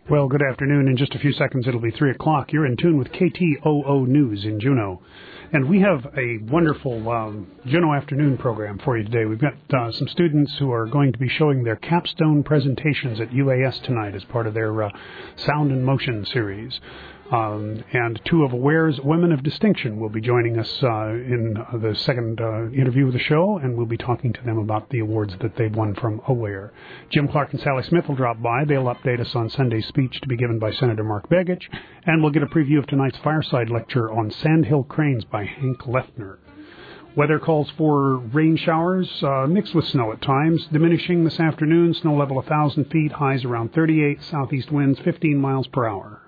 Well, good afternoon. In just a few seconds, it'll be 3 o'clock. You're in tune with KTOO News in Juneau. And we have a wonderful Juneau afternoon program for you today. We've got some students who are going to be showing their capstone presentations at UAS tonight as part of their Sound and Motion series. And two of AWARE's Women of Distinction will be joining us in the second interview of the show, and we'll be talking to them about the awards that they've won from AWARE. Jim Clark and Sally Smith will drop by. They'll update us on Sunday's speech to be given by Senator Mark Begich, and we'll get a preview of tonight's fireside lecture on sandhill cranes by Hank Lefner. Weather calls for rain showers mixed with snow at times, diminishing this afternoon. Snow level 1,000 feet, highs around 38, southeast winds 15 miles per hour.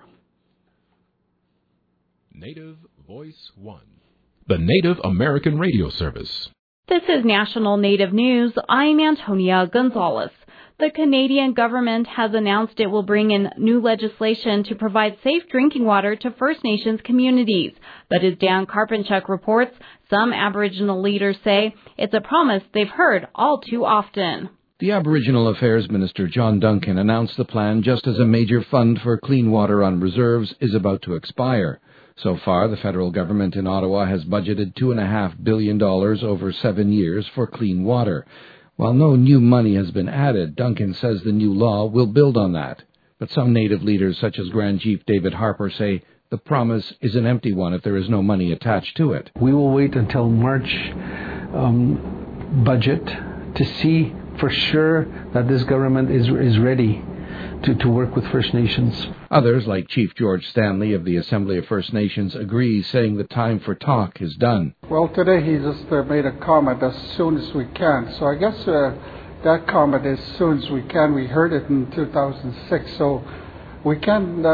Native Voice One, the Native American radio service. This is National Native News. I'm Antonia Gonzalez. The Canadian government has announced it will bring in new legislation to provide safe drinking water to First Nations communities. But as Dan Karpinchuk reports, some Aboriginal leaders say it's a promise they've heard all too often. The Aboriginal Affairs Minister John Duncan announced the plan just as a major fund for clean water on reserves is about to expire. So far, the federal government in Ottawa has budgeted $2.5 billion over 7 years for clean water. While no new money has been added, Duncan says the new law will build on that. But some Native leaders, such as Grand Chief David Harper, say the promise is an empty one if there is no money attached to it. We will wait until March budget to see for sure that this government is ready to work with First Nations. Others, like Chief George Stanley of the Assembly of First Nations, agree, saying the time for talk is done. Well, today he just made a comment, as soon as we can. So I guess that comment, as soon as we can, we heard it in 2006, so we can't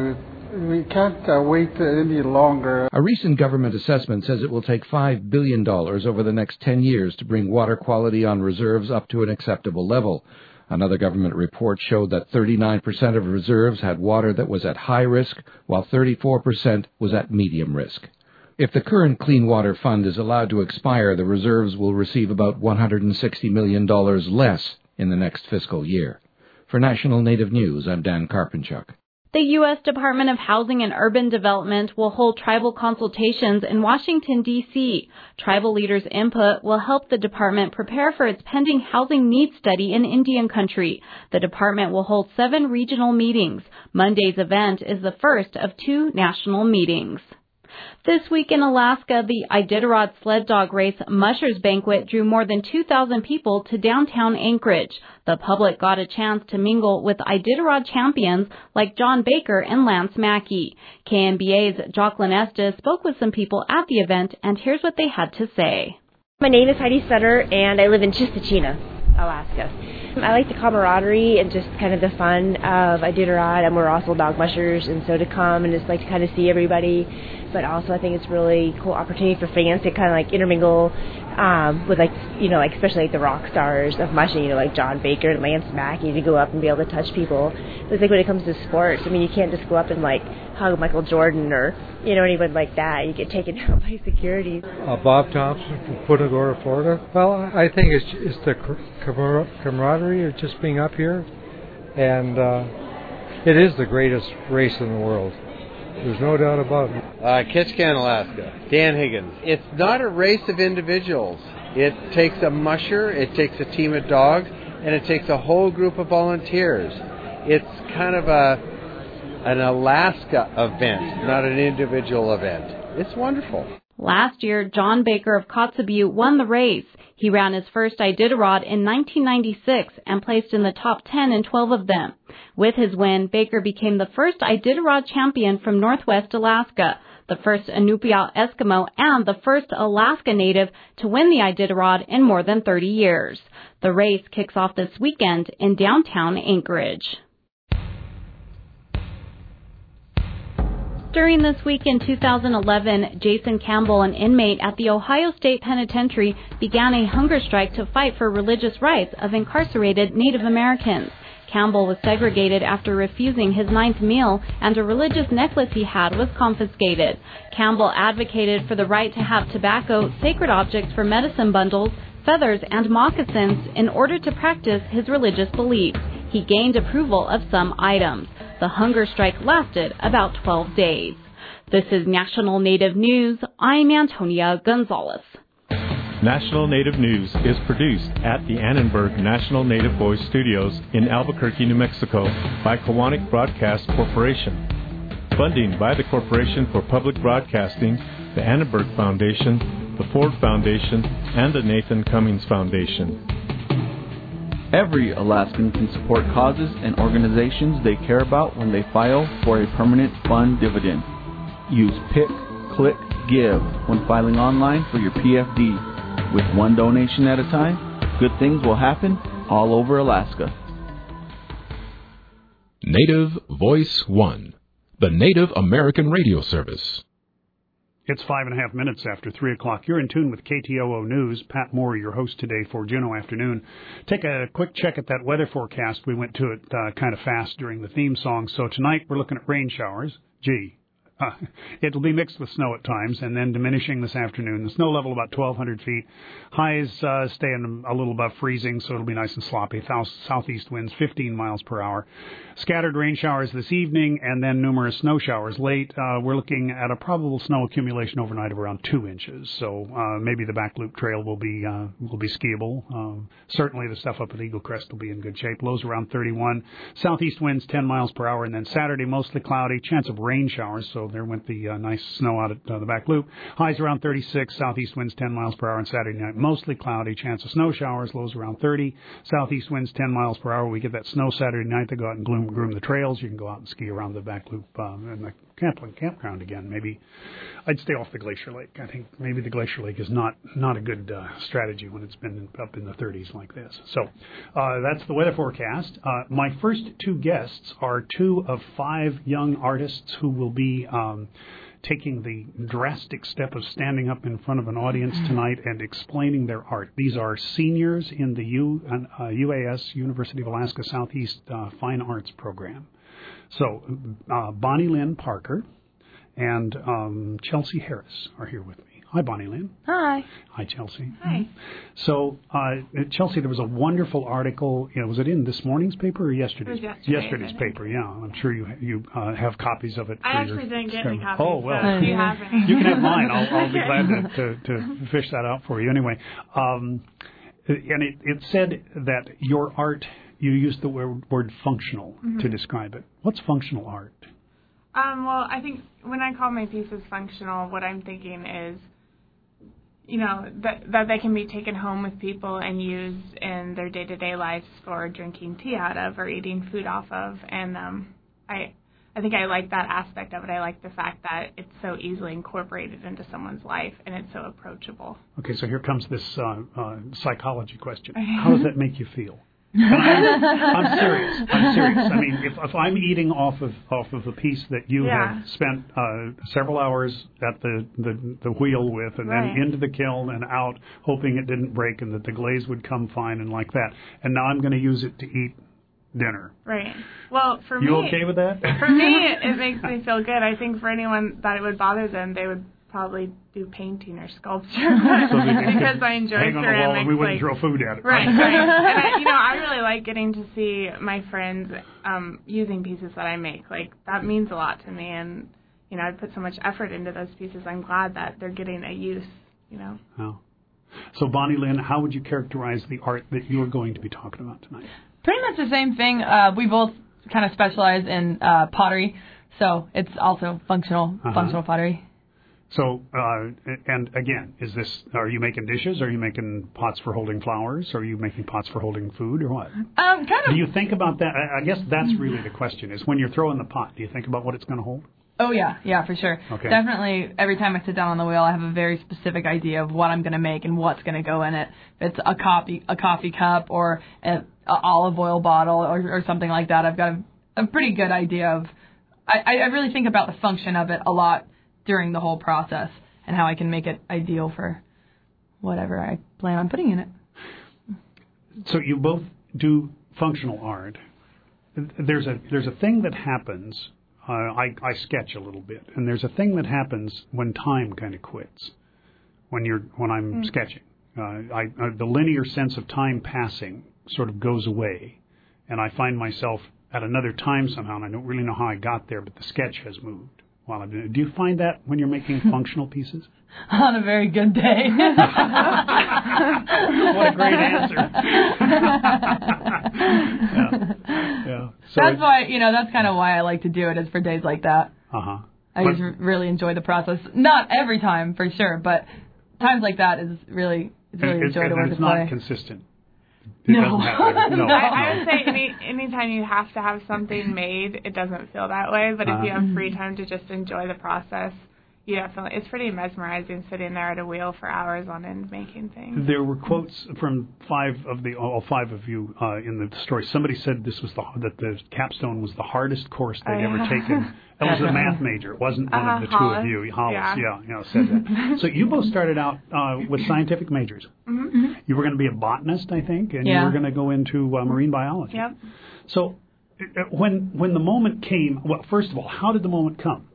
wait any longer. A recent government assessment says it will take $5 billion over the next 10 years to bring water quality on reserves up to an acceptable level. Another government report showed that 39% of reserves had water that was at high risk, while 34% was at medium risk. If the current Clean Water Fund is allowed to expire, the reserves will receive about $160 million less in the next fiscal year. For National Native News, I'm Dan Karpinchuk. The U.S. Department of Housing and Urban Development will hold tribal consultations in Washington, D.C. Tribal leaders' input will help the department prepare for its pending housing needs study in Indian Country. The department will hold 7 regional meetings. Monday's event is the first of 2 national meetings. This week in Alaska, the Iditarod Sled Dog Race Mushers Banquet drew more than 2,000 people to downtown Anchorage. The public got a chance to mingle with Iditarod champions like John Baker and Lance Mackey. KNBA's Jocelyn Estes spoke with some people at the event, and here's what they had to say. My name is Heidi Sutter, and I live in Chistachina, Alaska. I like the camaraderie and just kind of the fun of Iditarod, and we're also dog mushers, and so to come and just like to kind of see everybody. But also I think it's really cool opportunity for fans to kind of like intermingle with like, you know, like especially like the rock stars of mushing, you know, like John Baker and Lance Mackey, to go up and be able to touch people. But it's like when it comes to sports, I mean, you can't just go up and like hug Michael Jordan or, you know, anybody like that. You get taken down by security. Bob Thompson from Punta Gorda, Florida. Well, I think it's the camaraderie of just being up here, and it is the greatest race in the world. There's no doubt about it. Ketchikan, Alaska. Dan Higgins. It's not a race of individuals. It takes a musher, it takes a team of dogs, and it takes a whole group of volunteers. It's kind of an Alaska event, not an individual event. It's wonderful. Last year, John Baker of Kotzebue won the race. He ran his first Iditarod in 1996 and placed in the top 10 in 12 of them. With his win, Baker became the first Iditarod champion from Northwest Alaska, the first Inupiat Eskimo, and the first Alaska Native to win the Iditarod in more than 30 years. The race kicks off this weekend in downtown Anchorage. During this week in 2011, Jason Campbell, an inmate at the Ohio State Penitentiary, began a hunger strike to fight for religious rights of incarcerated Native Americans. Campbell was segregated after refusing his 9th meal, and a religious necklace he had was confiscated. Campbell advocated for the right to have tobacco, sacred objects for medicine bundles, feathers, and moccasins in order to practice his religious beliefs. He gained approval of some items. The hunger strike lasted about 12 days. This is National Native News. I'm Antonia Gonzalez. National Native News is produced at the Annenberg National Native Voice Studios in Albuquerque, New Mexico by Kiwanis Broadcast Corporation. Funding by the Corporation for Public Broadcasting, the Annenberg Foundation, the Ford Foundation, and the Nathan Cummings Foundation. Every Alaskan can support causes and organizations they care about when they file for a permanent fund dividend. Use Pick, Click, Give when filing online for your PFD. With one donation at a time, good things will happen all over Alaska. Native Voice One, the Native American radio service. It's 5.5 minutes after 3 o'clock. You're in tune with KTOO News. Pat Moore, your host today for Juneau Afternoon. Take a quick check at that weather forecast. We went to it kind of fast during the theme song. So tonight we're looking at rain showers. It'll be mixed with snow at times and then diminishing this afternoon. The snow level about 1,200 feet. Highs staying a little above freezing, so it'll be nice and sloppy. Southeast winds 15 miles per hour. Scattered rain showers this evening and then numerous snow showers late. We're looking at a probable snow accumulation overnight of around 2 inches. So maybe the back loop trail will be skiable. Certainly the stuff up at Eagle Crest will be in good shape. Lows around 31. Southeast winds 10 miles per hour. And then Saturday mostly cloudy. Chance of rain showers. So there went the nice snow out at the back loop. Highs around 36, southeast winds 10 miles per hour on Saturday night. Mostly cloudy, chance of snow showers, lows around 30. Southeast winds 10 miles per hour. We get that snow Saturday night to go out and groom the trails. You can go out and ski around the back loop and the campground again. Maybe I'd stay off the Glacier Lake. I think maybe the Glacier Lake is not a good strategy when it's been up in the 30s like this. So that's the weather forecast. My first two guests are 2 of 5 young artists who will be taking the drastic step of standing up in front of an audience tonight and explaining their art. These are seniors in the UAS, University of Alaska Southeast Fine Arts Program. So Bonnie Lynn Parker and Chelsea Harris are here with me. Hi, Bonnie Lynn. Hi. Hi, Chelsea. Hi. So, Chelsea, there was a wonderful article. Was it in this morning's paper or yesterday's? It was yesterday's paper. Yeah, I'm sure you have copies of it. I actually didn't get any copies. Oh well, so if you have any. You can have mine. I'll be glad to fish that out for you. Anyway, and it said that your art. You used the word functional to describe it. What's functional art? Well, I think when I call my pieces functional, what I'm thinking is, that they can be taken home with people and used in their day-to-day lives for drinking tea out of or eating food off of. And I think I like that aspect of it. I like the fact that it's so easily incorporated into someone's life and it's so approachable. Okay, so here comes this psychology question. How does that make you feel? I'm serious. I mean, if I'm eating off of a piece that you have spent several hours at the wheel with, and then into the kiln and out, hoping it didn't break and that the glaze would come fine and like that, and now I'm going to use it to eat dinner. Right. Well, for me, you okay with that? For me, it makes me feel good. I think for anyone that it would bother them, they would probably do painting or sculpture because I enjoy hang on the wall and we wouldn't throw food at it. Right. And I really like getting to see my friends using pieces that I make. Like, that means a lot to me, and I put so much effort into those pieces. I'm glad that they're getting a use. Oh. So Bonnie Lynn, how would you characterize the art that you're going to be talking about tonight? Pretty much the same thing. We both kind of specialize in pottery, so it's also functional pottery. So, and again, are you making dishes? Are you making pots for holding flowers? Are you making pots for holding food, or what? Kind of. Do you think about that? I guess that's really the question, is when you're throwing the pot, do you think about what it's going to hold? Oh, yeah, for sure. Okay. Definitely, every time I sit down on the wheel, I have a very specific idea of what I'm going to make and what's going to go in it. If it's a coffee cup or an olive oil bottle or something like that, I've got a pretty good idea of... I really think about the function of it a lot during the whole process and how I can make it ideal for whatever I plan on putting in it. So you both do functional art. There's a thing that happens. I sketch a little bit, and there's a thing that happens when time kind of quits. When I'm sketching, the linear sense of time passing sort of goes away, and I find myself at another time somehow, and I don't really know how I got there, but the sketch has moved while I'm doing it. Do you find that when you're making functional pieces? On a very good day. What a great answer. Yeah. So that's why, that's kind of why I like to do it, is for days like that. Uh-huh. I just really enjoy the process. Not every time, for sure, but times like that is really enjoy to work it's with play. Not consistent. No. I would say anytime you have to have something made, it doesn't feel that way. But if you have free time to just enjoy the process, it's pretty mesmerizing sitting there at a wheel for hours on end making things. There were quotes from all five of you in the story. Somebody said that the capstone was the hardest course they'd ever taken. That was a math major. It wasn't one of the two of you. Hollis, said that. So you both started out with scientific majors. Mm-hmm. You were going to be a botanist, I think, and you were going to go into marine biology. Yep. So when the moment came, well, first of all, how did the moment come?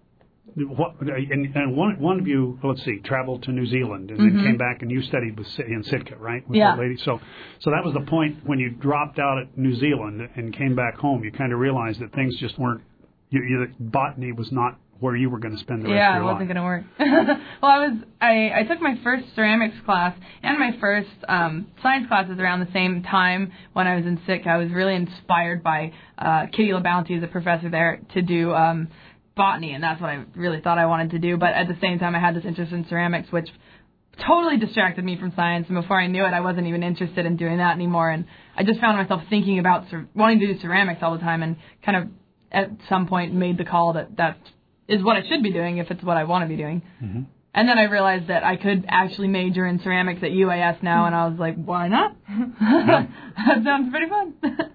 And one of you, let's see, traveled to New Zealand and then came back, and you studied in Sitka, right? With that lady. So that was the point when you dropped out at New Zealand and came back home. You kind of realized that things just weren't. Botany was not where you were going to spend the rest of your life. Yeah, it wasn't going to work. Well, I took my first ceramics class and my first science classes around the same time when I was in Sitka. I was really inspired by Kitty LaBounty, as a professor there, to do botany, and that's what I really thought I wanted to do. But at the same time, I had this interest in ceramics, which totally distracted me from science, and before I knew it, I wasn't even interested in doing that anymore, and I just found myself thinking about wanting to do ceramics all the time, and kind of at some point made the call that is what I should be doing if it's what I want to be doing. Mm-hmm. And then I realized that I could actually major in ceramics at UAS now, and I was like, why not? That sounds pretty fun.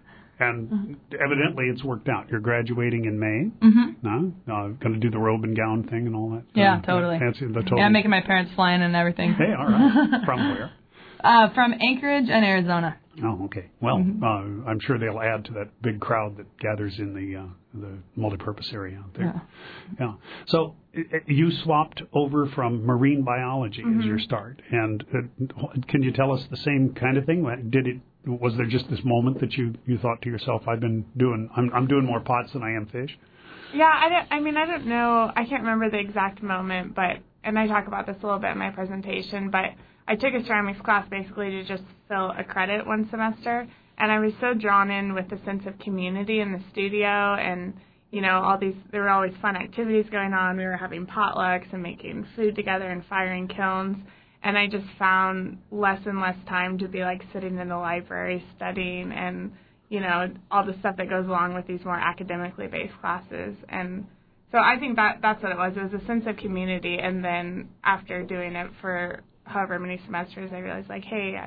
And evidently it's worked out. You're graduating in May. Mm-hmm. Going to do the robe and gown thing and all that. Yeah, totally. Yeah, I'm making my parents fly in and everything. Hey, all right. From where? From Anchorage and Arizona. Oh, okay. Well, I'm sure they'll add to that big crowd that gathers in the multipurpose area out there. Yeah. So you swapped over from marine biology as your start, and can you tell us the same kind of thing? Was there just this moment that you thought to yourself, I'm doing more pots than I am fish? Yeah, I don't know. I can't remember the exact moment, and I talk about this a little bit in my presentation, but I took a ceramics class basically to just fill a credit one semester, and I was so drawn in with the sense of community in the studio, and there were always fun activities going on. We were having potlucks and making food together and firing kilns, and I just found less and less time to be like sitting in the library studying and all the stuff that goes along with these more academically based classes. And so I think that's what it was. It was a sense of community, and then after doing it for however many semesters, I realized, like, hey,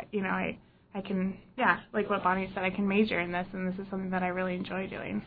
I can, like what Bonnie said, I can major in this, and this is something that I really enjoy doing.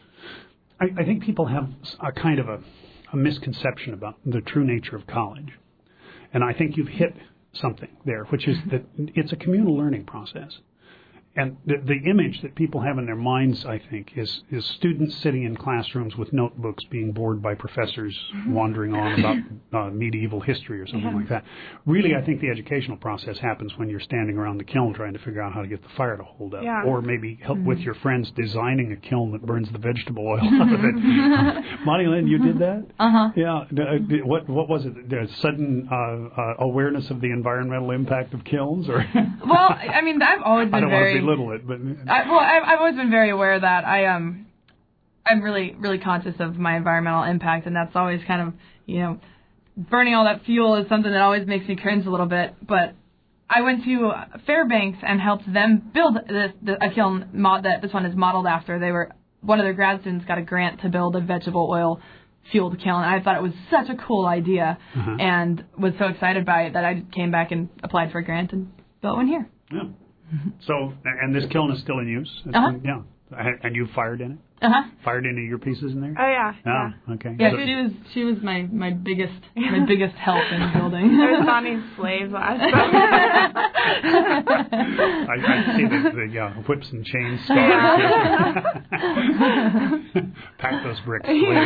I think people have a kind of a misconception about the true nature of college. And I think you've hit something there, which is that it's a communal learning process. And the image that people have in their minds, I think, is students sitting in classrooms with notebooks being bored by professors wandering on about medieval history or something like that. Really, I think the educational process happens when you're standing around the kiln trying to figure out how to get the fire to hold up. Yeah. Or maybe help with your friends designing a kiln that burns the vegetable oil out of it. Monty Lynn, you did that? Uh-huh. Yeah. What was it? The sudden awareness of the environmental impact of kilns? Or Well, I mean, I've always been very... belittle it, but I've always been very aware of that. I'm really, really conscious of my environmental impact, and that's always kind of, burning all that fuel is something that always makes me cringe a little bit. But I went to Fairbanks and helped them build a kiln that this one is modeled after. One of their grad students got a grant to build a vegetable oil fueled kiln, and I thought it was such a cool idea, and was so excited by it that I came back and applied for a grant and built one here. Yeah. So, and this kiln is still in use? Yeah. And you fired in it? Fired any of your pieces in there? Oh, yeah. Oh, okay. Yeah, she was my biggest help in building. I was Bonnie's slave last time. I see the whips and chains scarring. Pack those bricks. Anyway.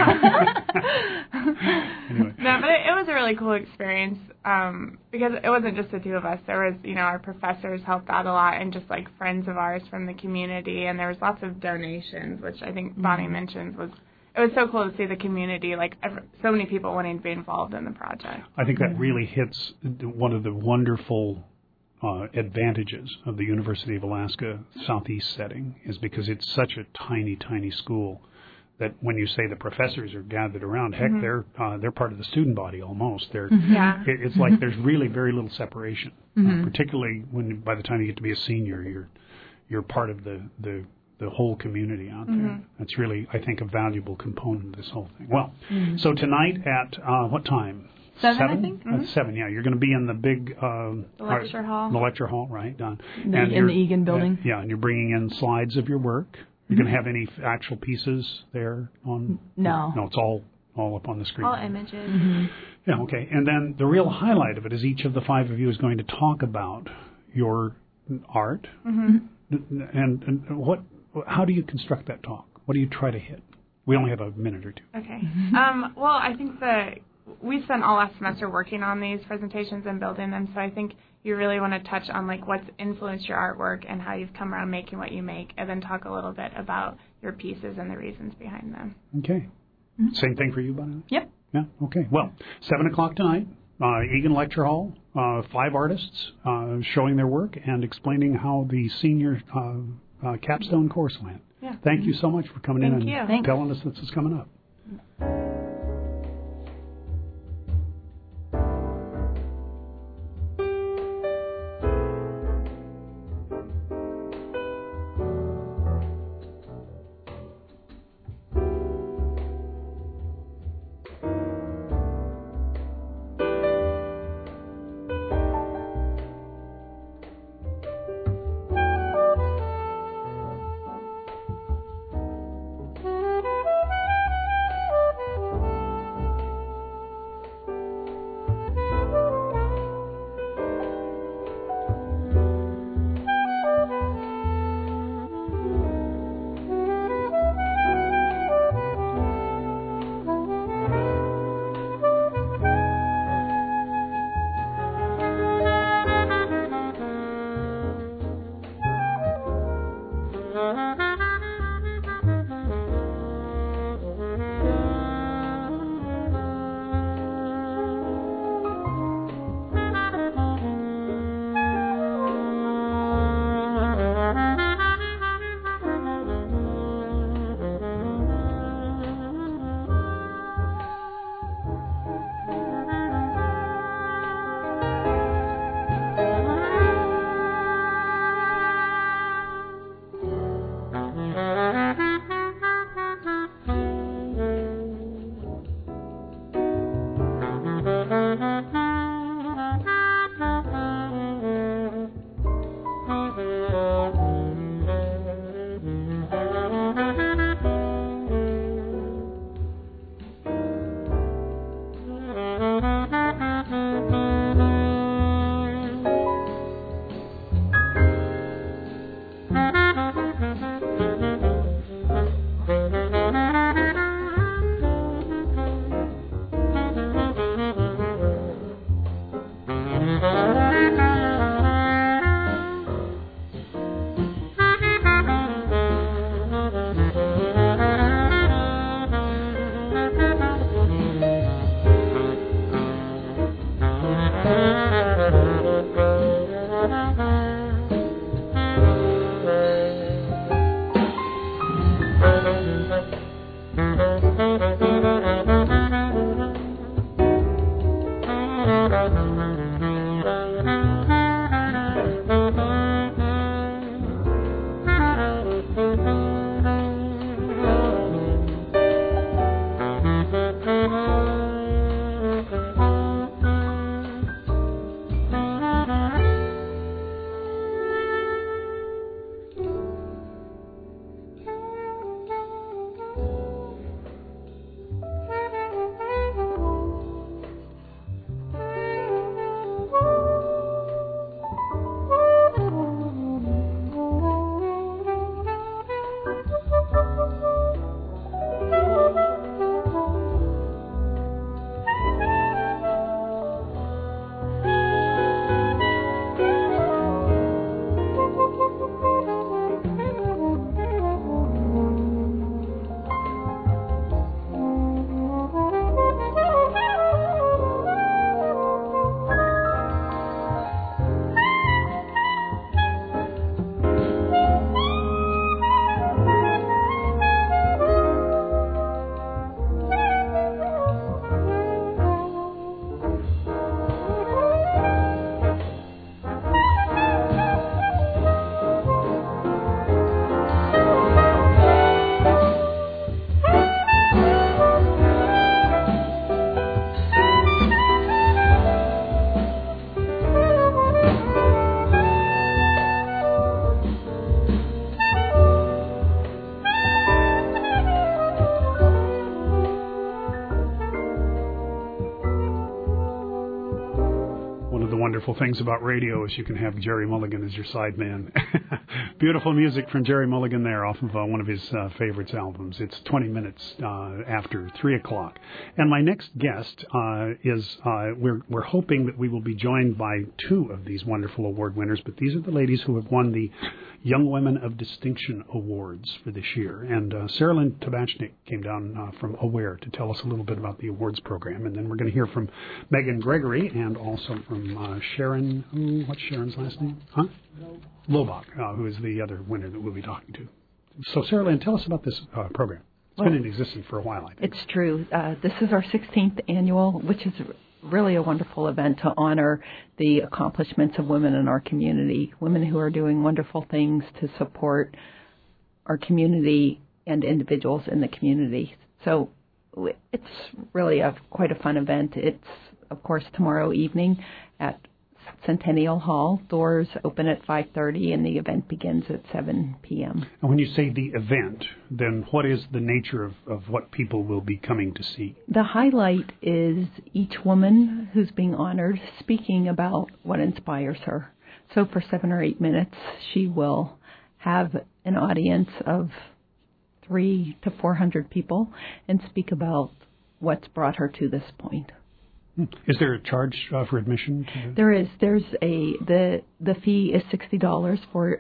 No, but it was a really cool experience because it wasn't just the two of us. There was, our professors helped out a lot, and just like friends of ours from the community, and there was lots of donations, which I think think Bonnie mentioned was it was so cool to see the community, like so many people wanting to be involved in the project. I think that really hits one of the wonderful advantages of the University of Alaska Southeast setting is because it's such a tiny, tiny school that when you say the professors are gathered around, heck, they're part of the student body almost. It's like there's really very little separation, particularly when by the time you get to be a senior, you're part of the whole community out there. That's really, I think, a valuable component of this whole thing. Well, so tonight at what time? 7, I think. At 7, yeah. You're going to be in the big lecture hall. The lecture hall, right? Done. In the Egan building. And you're bringing in slides of your work. You're going to have any actual pieces there on? No. No, it's all up on the screen. All images. Yeah, okay. And then the real highlight of it is each of the 5 of you is going to talk about your art. And how do you construct that talk? What do you try to hit? We only have a minute or two. Okay. Well, I think we spent all last semester working on these presentations and building them, so I think you really want to touch on like what's influenced your artwork and how you've come around making what you make, and then talk a little bit about your pieces and the reasons behind them. Okay. Same thing for you, Bonnie? Yep. Yeah, okay. Well, 7 o'clock tonight, Egan Lecture Hall, 5 artists showing their work and explaining how the senior capstone course went. Yeah. Thank you so much for coming in and Thanks. telling us this is coming up. wonderful things about radio is you can have Jerry Mulligan as your sideman. Beautiful music from Jerry Mulligan there off of one of his favorites albums. It's 20 minutes after 3 o'clock. And my next guest is, we're hoping that we will be joined by two of these wonderful award winners, but these are the ladies who have won the Young Women of Distinction Awards for this year. And Sarah Lynn Tabachnik came down from AWARE to tell us a little bit about the awards program. And then we're going to hear from Megan Gregory and also from Sharon, what's Sharon's last name? Lobach, who is the other winner that we'll be talking to. So Sarah Lynn, tell us about this program. It's been in existence for a while, I think. It's true. This is our 16th annual, which is really a wonderful event to honor the accomplishments of women in our community, women who are doing wonderful things to support our community and individuals in the community. So it's really quite a fun event. It's, of course, tomorrow evening at Centennial Hall. Doors open at 5:30 and the event begins at 7 p.m. And when you say the event, then what is the nature of what people will be coming to see? The highlight is each woman who's being honored speaking about what inspires her. So for 7 or 8 minutes, she will have an audience of 300 to 400 people and speak about what's brought her to this point. Is there a charge for admission? There is. The fee is $60 for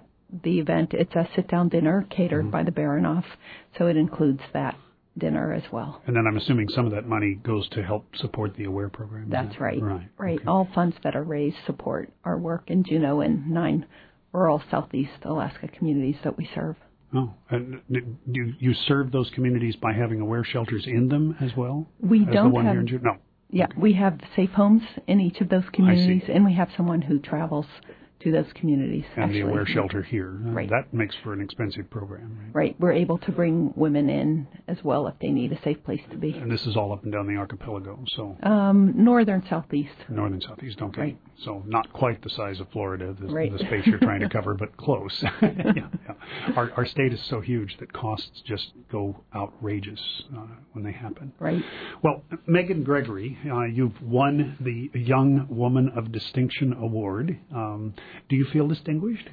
the event. It's a sit-down dinner catered by the Baranoff, so it includes that dinner as well. And then I'm assuming some of that money goes to help support the AWARE program. That's right. Right. Okay. All funds that are raised support our work in Juneau and 9 rural southeast Alaska communities that we serve. Oh, and do you serve those communities by having AWARE shelters in them as well? We as don't the one have. Here in Juneau? No. Yeah, we have safe homes in each of those communities, and we have someone who travels to those communities. And the AWARE shelter here. Right. That makes for an expensive program, right? Right. We're able to bring women in as well if they need a safe place to be. And this is all up and down the archipelago, so... Northern southeast. Northern southeast, okay. Right. So not quite the size of Florida, right. the space you're trying to cover, but close. Yeah. Our state is so huge that costs just go outrageous when they happen. Right. Well, Megan Gregory, you've won the Young Woman of Distinction Award. Do you feel distinguished?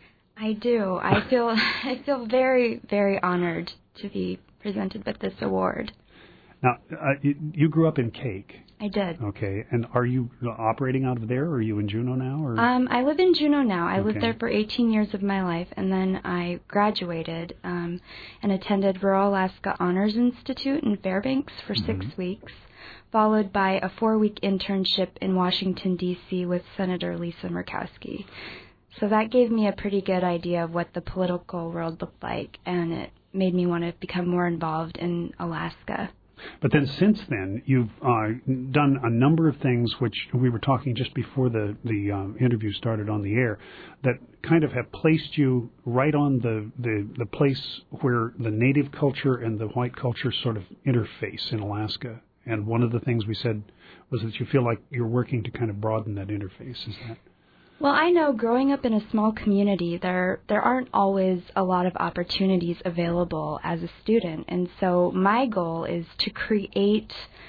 I do. I feel very, very honored to be presented with this award. Now, you grew up in Cake. I did. Okay. And are you operating out of there, or are you in Juneau now? Or? I live in Juneau now. I Okay. lived there for 18 years of my life, and then I graduated and attended Rural Alaska Honors Institute in Fairbanks for 6 weeks, followed by a 4-week internship in Washington, D.C. with Senator Lisa Murkowski. So that gave me a pretty good idea of what the political world looked like, and it made me want to become more involved in Alaska. But then since then, you've done a number of things, which we were talking just before the interview started on the air, that kind of have placed you right on the place where the native culture and the white culture sort of interface in Alaska. And one of the things we said was that you feel like you're working to kind of broaden that interface. Is that? Well, I know growing up in a small community, there aren't always a lot of opportunities available as a student. And so my goal is to create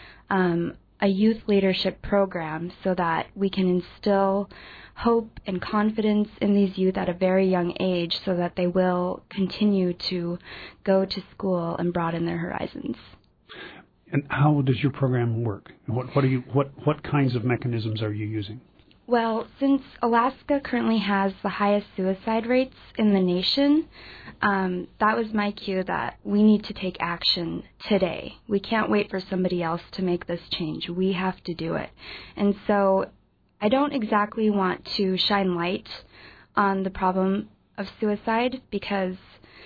a youth leadership program so that we can instill hope and confidence in these youth at a very young age so that they will continue to go to school and broaden their horizons. And how does your program work? What kinds of mechanisms are you using? Well, since Alaska currently has the highest suicide rates in the nation, that was my cue that we need to take action today. We can't wait for somebody else to make this change. We have to do it. And so I don't exactly want to shine light on the problem of suicide because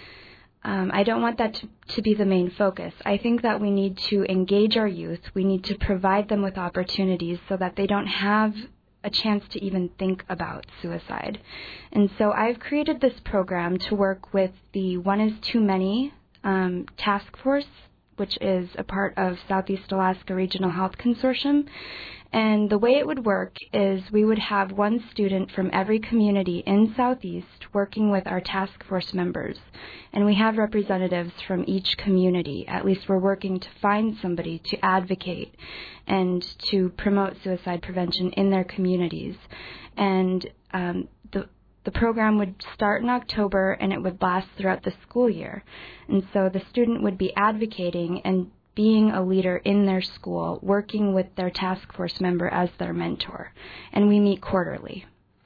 I don't want that to be the main focus. I think that we need to engage our youth. We need to provide them with opportunities so that they don't have a chance to even think about suicide. And so I've created this program to work with the One is Too Many task force which is a part of Southeast Alaska Regional Health Consortium. And the way it would work is we would have one student from every community in Southeast working with our task force members. And we have representatives from each community. At least we're working to find somebody to advocate and to promote suicide prevention in their communities. And the program would start in October and it would last throughout the school year. And so the student would be advocating and being a leader in their school, working with their task force member as their mentor. And we meet quarterly.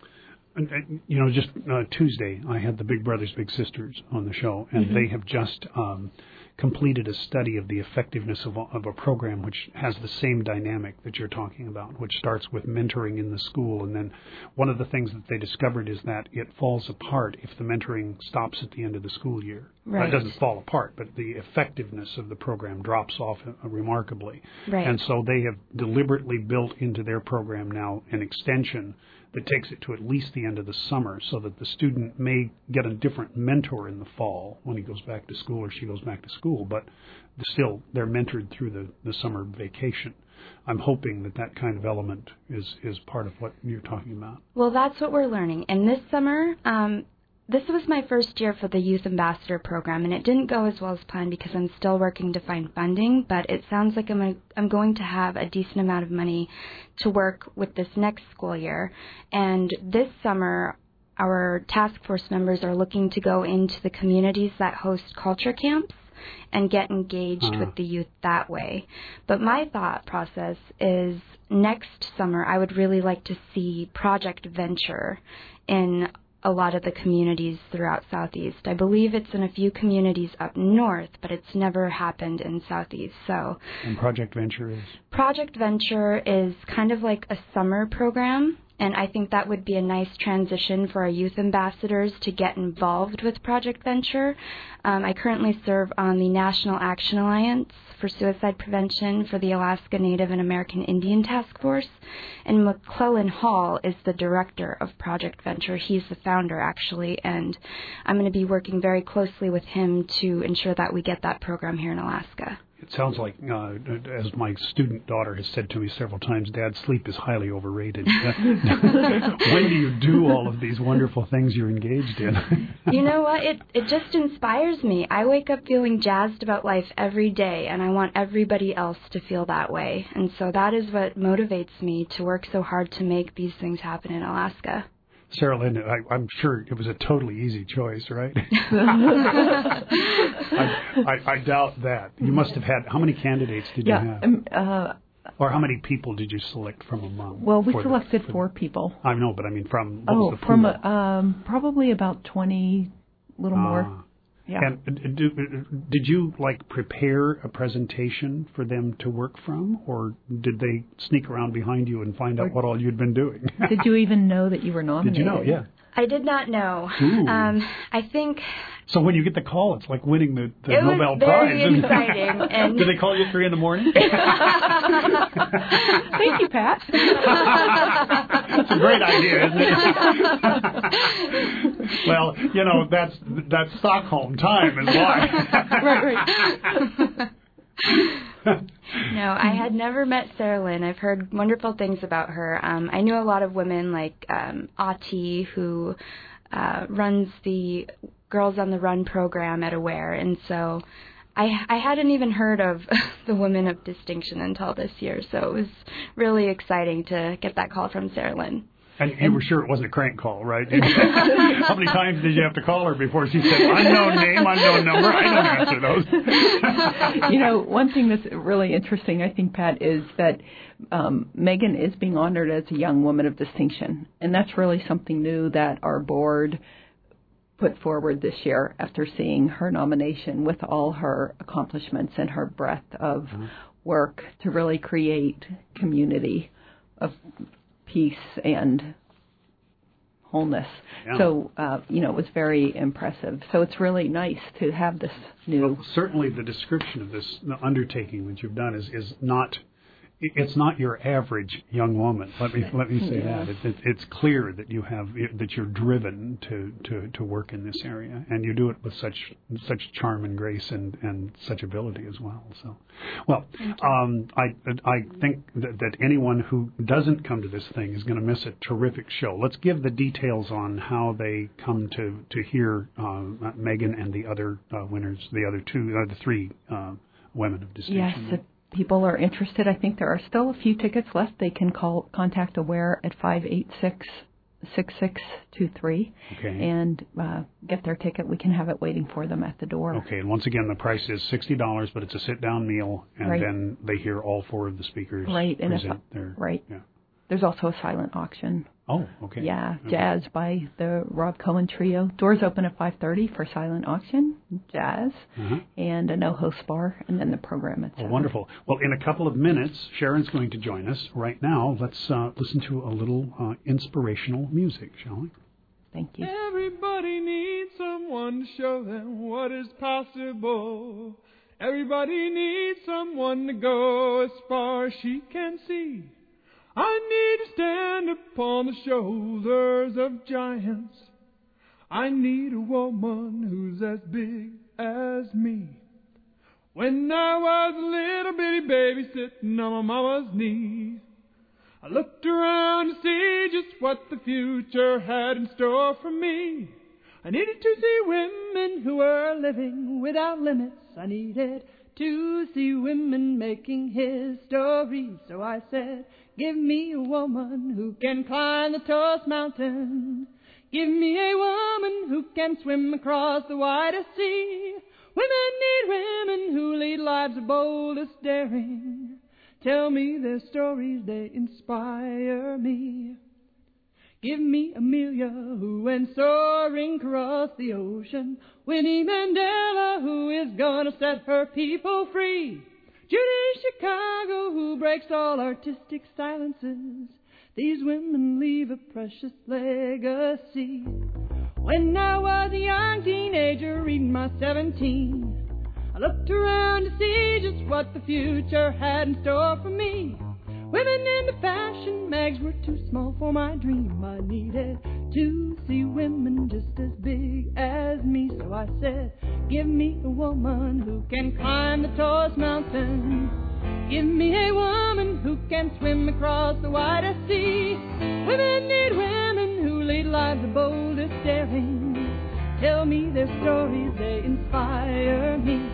You know, just Tuesday, I had the Big Brothers Big Sisters on the show, and they have just completed a study of the effectiveness of a program which has the same dynamic that you're talking about, which starts with mentoring in the school. And then one of the things that they discovered is that it falls apart if the mentoring stops at the end of the school year. Right. It doesn't fall apart, but the effectiveness of the program drops off remarkably. Right. And so they have deliberately built into their program now an extension that takes it to at least the end of the summer so that the student may get a different mentor in the fall when he goes back to school or she goes back to school, but still they're mentored through the summer vacation. I'm hoping that kind of element is part of what you're talking about. Well, that's what we're learning. And this summer, this was my first year for the Youth Ambassador program, and it didn't go as well as planned because I'm still working to find funding, but it sounds like I'm going to have a decent amount of money to work with this next school year. And this summer, our task force members are looking to go into the communities that host culture camps and get engaged with the youth that way. But my thought process is next summer I would really like to see Project Venture in a lot of the communities throughout Southeast. I believe it's in a few communities up north, but it's never happened in Southeast. So, and Project Venture is? Project Venture is kind of like a summer program, and I think that would be a nice transition for our youth ambassadors to get involved with Project Venture. I currently serve on the National Action Alliance for Suicide Prevention for the Alaska Native and American Indian Task Force, and McClellan Hall is the director of Project Venture. He's the founder, actually, and I'm going to be working very closely with him to ensure that we get that program here in Alaska. It sounds like, as my student daughter has said to me several times, Dad, sleep is highly overrated. When do you do all of these wonderful things you're engaged in? You know what? It just inspires me. I wake up feeling jazzed about life every day, and I want everybody else to feel that way. And so that is what motivates me to work so hard to make these things happen in Alaska. Sarah Lynn, I'm sure it was a totally easy choice, right? I doubt that. You must have had, how many candidates did you have? Or how many people did you select from among? Well, we selected 4 people. I know, but I mean from, what was the pool? From probably about 20, a little more. Yeah. And did you prepare a presentation for them to work from, or did they sneak around behind you and find out what all you'd been doing? Did you even know that you were nominated? Did you know? Yeah. I did not know. I think. So when you get the call, it's like winning the Nobel Prize. It was very exciting. And did they call you at 3 a.m? Thank you, Pat. That's a great idea, isn't it? Well, that's Stockholm time is why. Right. No, I had never met Sarah Lynn. I've heard wonderful things about her. I knew a lot of women like Ati, who runs the Girls on the Run program at AWARE, and so I hadn't even heard of the Women of Distinction until this year, so it was really exciting to get that call from Sarah Lynn. And you were sure it wasn't a crank call, right? How many times did you have to call her before she said, unknown name, unknown number? I don't answer those. One thing that's really interesting, I think, Pat, is that Megan is being honored as a young woman of distinction. And that's really something new that our board put forward this year after seeing her nomination with all her accomplishments and her breadth of work to really create community of peace and wholeness. Yeah. So, it was very impressive. So it's really nice to have this new... Well, certainly the description of this undertaking that you've done is not it's not your average young woman. Let me say that. It's clear that you're driven to work in this area, and you do it with such charm and grace and such ability as well. So, well, I think that anyone who doesn't come to this thing is going to miss a terrific show. Let's give the details on how they come to hear Megan and the other winners, the three women of distinction. Yes, if people are interested, I think there are still a few tickets left. They can contact Aware at 586-6623 and get their ticket. We can have it waiting for them at the door. Okay, and once again, the price is $60, but it's a sit-down meal, and then they hear all four of the speakers present their... Right. Yeah. There's also a silent auction. Oh, okay. Yeah, jazz by the Rob Cohen Trio. Doors open at 5:30 for silent auction, jazz, and a no-host bar, and then the program itself. Oh, wonderful. Well, in a couple of minutes, Sharon's going to join us. Right now, let's listen to a little inspirational music, shall we? Thank you. Everybody needs someone to show them what is possible. Everybody needs someone to go as far as she can see. I need to stand upon the shoulders of giants. I need a woman who's as big as me. When I was a little bitty baby sitting on my mama's knee, I looked around to see just what the future had in store for me. I needed to see women who were living without limits. I needed to see women making history. So I said, give me a woman who can climb the tallest mountain. Give me a woman who can swim across the widest sea. Women need women who lead lives of boldest daring. Tell me their stories, they inspire me. Give me Amelia, who went soaring across the ocean. Winnie Mandela, who is gonna set her people free. Judy Chicago, who breaks all artistic silences. These women leave a precious legacy. When I was a young teenager reading my 17, I looked around to see just what the future had in store for me. Women in the fashion mags were too small for my dream. I needed to see women just as big as me. So I said, give me a woman who can climb the tallest mountain. Give me a woman who can swim across the widest sea. Women need women who lead lives of boldest daring. Tell me their stories, they inspire me.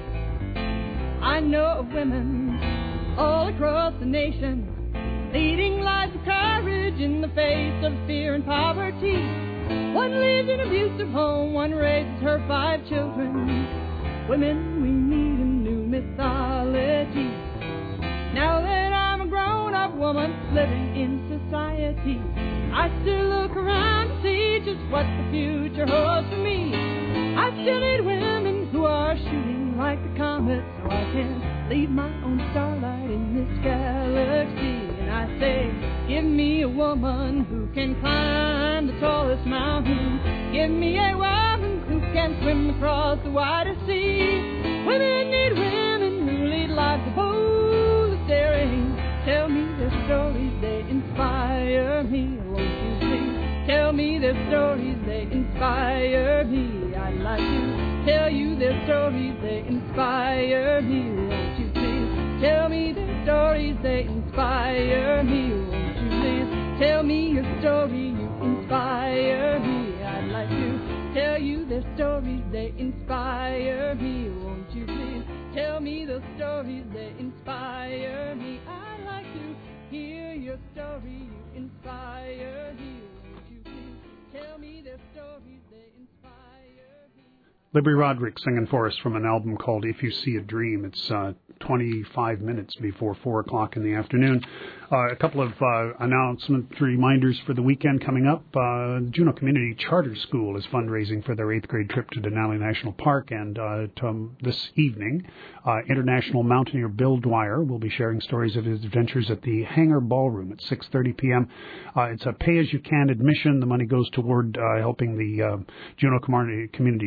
I know of women all across the nation, leading lives of courage in the face of fear and poverty. One lives in an abusive home, one raises her 5 children. Women, we need a new mythology. Now that I'm a grown-up woman living in society, I still look around to see just what the future holds for me. I still need women who are shooting like the comet, so I can leave my own starlight in this galaxy. I say, give me a woman who can climb the tallest mountain. Give me a woman who can swim across the widest sea. Women need women who lead lives of boldest daring. Tell me their stories, they inspire me. Won't you please tell me their stories, they inspire me. I'd like to tell you their stories, they inspire me. Won't you please tell me their stories, they inspire me. Won't you please tell me your story, you inspire me. I'd like to tell you their stories, they inspire me. Won't you please tell me the stories, they inspire me. I'd like to hear your story, you inspire me. Won't you please tell me their stories, they inspire me. Libby Roderick singing for us from an album called If You See a Dream. It's 25 minutes before 4 o'clock in the afternoon. A couple of announcement reminders for the weekend coming up. Juneau Community Charter School is fundraising for their 8th grade trip to Denali National Park, and this evening, international mountaineer Bill Dwyer will be sharing stories of his adventures at the Hangar Ballroom at 6:30 p.m. It's a pay-as-you-can admission. The money goes toward helping the Juneau Community Charter School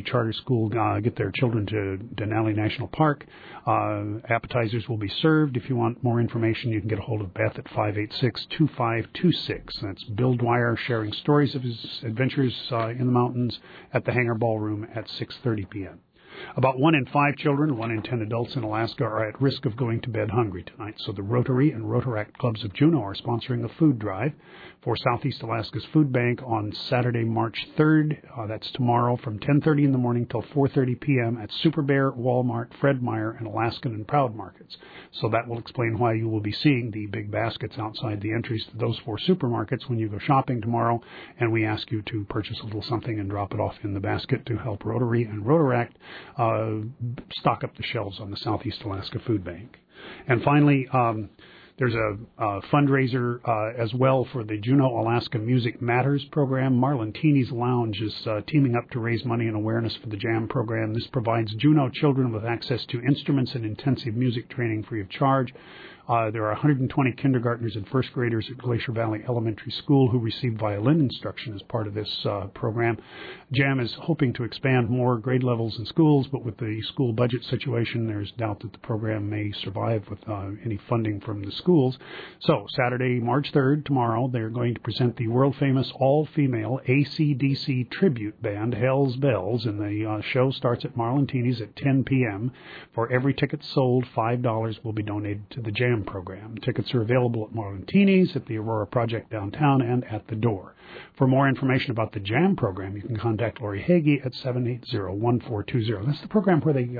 school get their children to Denali National Park. Appetizers will be served. If you want more information, you can get a hold of Beth at 586-2526. That's Bill Dwyer sharing stories of his adventures in the mountains at the Hangar Ballroom at 6:30 p.m. About 1 in 5 children, 1 in 10 adults in Alaska are at risk of going to bed hungry tonight. So the Rotary and Rotaract Clubs of Juneau are sponsoring a food drive for Southeast Alaska's Food Bank on Saturday, March 3rd. That's tomorrow from 10:30 in the morning till 4:30 p.m. at Super Bear, Walmart, Fred Meyer, and Alaskan and Proud Markets. So that will explain why you will be seeing the big baskets outside the entries to those 4 supermarkets when you go shopping tomorrow. And we ask you to purchase a little something and drop it off in the basket to help Rotary and Rotaract stock up the shelves on the Southeast Alaska Food Bank. And finally, there's a fundraiser as well for the Juneau Alaska Music Matters program. Marlentini's Lounge is teaming up to raise money and awareness for the JAM program. This provides Juneau children with access to instruments and intensive music training free of charge. There are 120 kindergartners and first graders at Glacier Valley Elementary School who receive violin instruction as part of this program. JAM is hoping to expand more grade levels in schools, but with the school budget situation, there's doubt that the program may survive with any funding from the schools. So Saturday, March 3rd, tomorrow, they're going to present the world-famous all-female AC/DC tribute band, Hell's Bells, and the show starts at Marlentini's at 10 p.m. For every ticket sold, $5 will be donated to the JAM program. Tickets are available at Marlentini's, at the Aurora Project downtown, and at the door. For more information about the JAM program, you can contact Lori Hagee at 780-1420. That's the program where they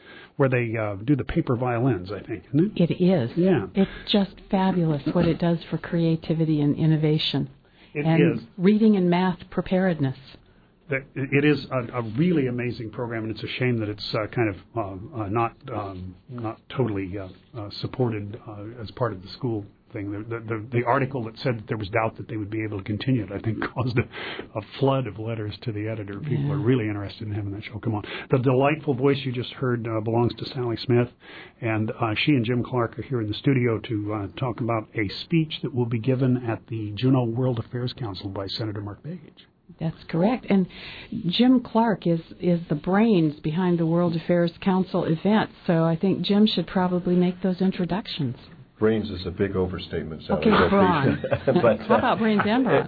do the paper violins, I think, isn't it? It is. Yeah. It's just fabulous what it does for creativity and innovation. It and is. Reading and math preparedness. It is a really amazing program, and it's a shame that it's kind of not totally supported as part of the school thing. The article that said that there was doubt that they would be able to continue it, I think, caused a flood of letters to the editor. People are really interested in having that show come on. The delightful voice you just heard belongs to Sally Smith, and she and Jim Clark are here in the studio to talk about a speech that will be given at the Juneau World Affairs Council by Senator Mark Begich. That's correct. And Jim Clark is the brains behind the World Affairs Council event, so I think Jim should probably make those introductions. Brains is a big overstatement, Sally. Okay, Braun. But, how about brains and brawn?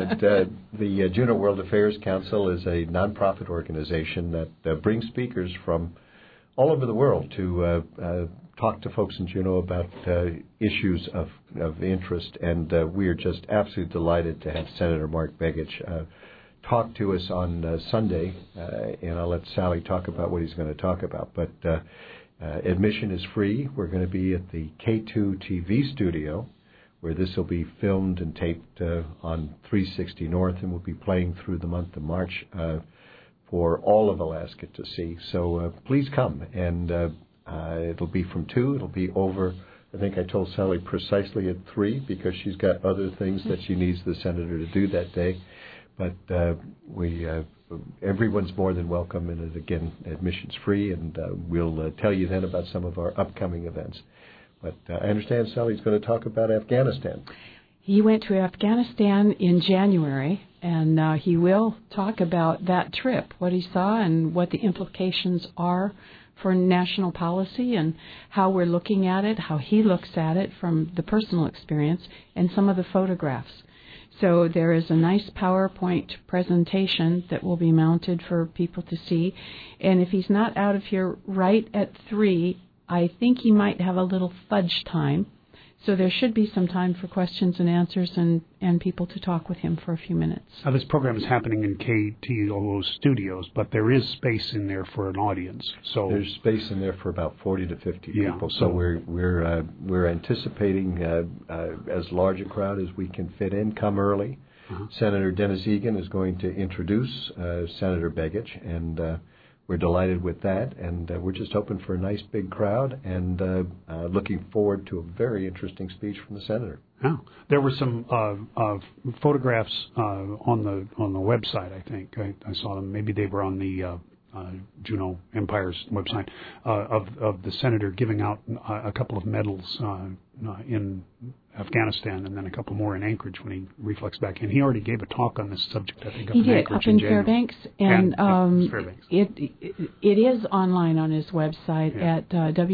The Juneau World Affairs Council is a nonprofit organization that brings speakers from all over the world to talk to folks in Juneau about issues of interest, and we are just absolutely delighted to have Senator Mark Begich talk to us on Sunday, and I'll let Sally talk about what he's going to talk about. But admission is free. We're going to be at the K2 TV studio, where this will be filmed and taped on 360 North, and we'll be playing through the month of March for all of Alaska to see. So please come, and it'll be from 2. It'll be over, I think I told Sally precisely at 3, because she's got other things that she needs the senator to do that day. But everyone's more than welcome, and again, admission's free, and we'll tell you then about some of our upcoming events. But I understand Sally's going to talk about Afghanistan. He went to Afghanistan in January, and he will talk about that trip, what he saw and what the implications are for national policy and how we're looking at it, how he looks at it from the personal experience, and some of the photographs. So there is a nice PowerPoint presentation that will be mounted for people to see. And if he's not out of here right at 3, I think he might have a little fudge time. So there should be some time for questions and answers and people to talk with him for a few minutes. Now, this program is happening in KTOO studios, but there is space in there for an audience. So there's space in there for about 40 to 50 people. So we're anticipating as large a crowd as we can fit in. Come early. Senator Dennis Egan is going to introduce Senator Begich, and we're delighted with that, and we're just hoping for a nice big crowd, and looking forward to a very interesting speech from the senator. Oh, there were some photographs on the website. I think I saw them. Maybe they were on the Juneau Empire's website, of the senator giving out a couple of medals in Afghanistan and then a couple more in Anchorage when he reflects back in. He already gave a talk on this subject, I think, he did, Anchorage up in Fairbanks. And Fairbanks. It is online on his website at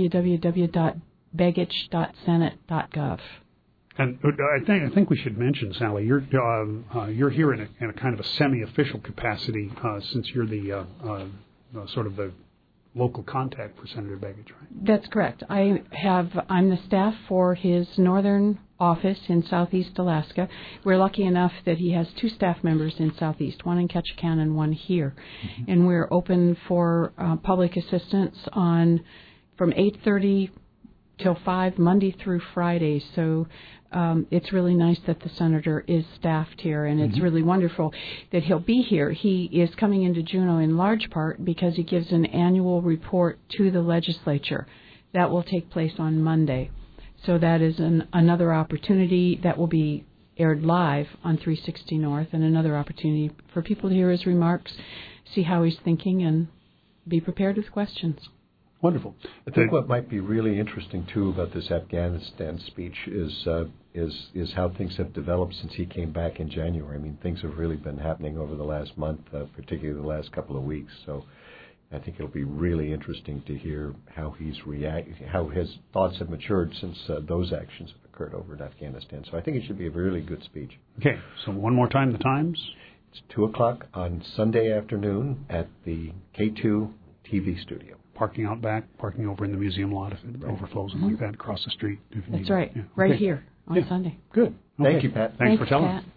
www.begich.senate.gov. And I think we should mention, Sally, you're here in a kind of a semi-official capacity since you're the sort of the local contact for Senator Begich, right? That's correct. I'm the staff for his northern office in Southeast Alaska. We're lucky enough that he has 2 staff members in Southeast, one in Ketchikan and one here, and we're open for public assistance from 8:30 till 5 Monday through Friday. So it's really nice that the senator is staffed here, and it's really wonderful that he'll be here. He is coming into Juneau in large part because he gives an annual report to the legislature. That will take place on Monday. So that is another opportunity that will be aired live on 360 North, and another opportunity for people to hear his remarks, see how he's thinking, and be prepared with questions. Wonderful. I think what might be really interesting too about this Afghanistan speech is how things have developed since he came back in January. I mean, things have really been happening over the last month, particularly the last couple of weeks. So I think it'll be really interesting to hear how he's how his thoughts have matured since those actions have occurred over in Afghanistan. So I think it should be a really good speech. Okay, so one more time, the times? It's 2 o'clock on Sunday afternoon at the K2 TV studio. Parking out back, parking over in the museum lot if it overflows and like that, across the street. If That's right, right here on Sunday. Good. Okay. Thank you, Pat. Thanks for telling Pat. us.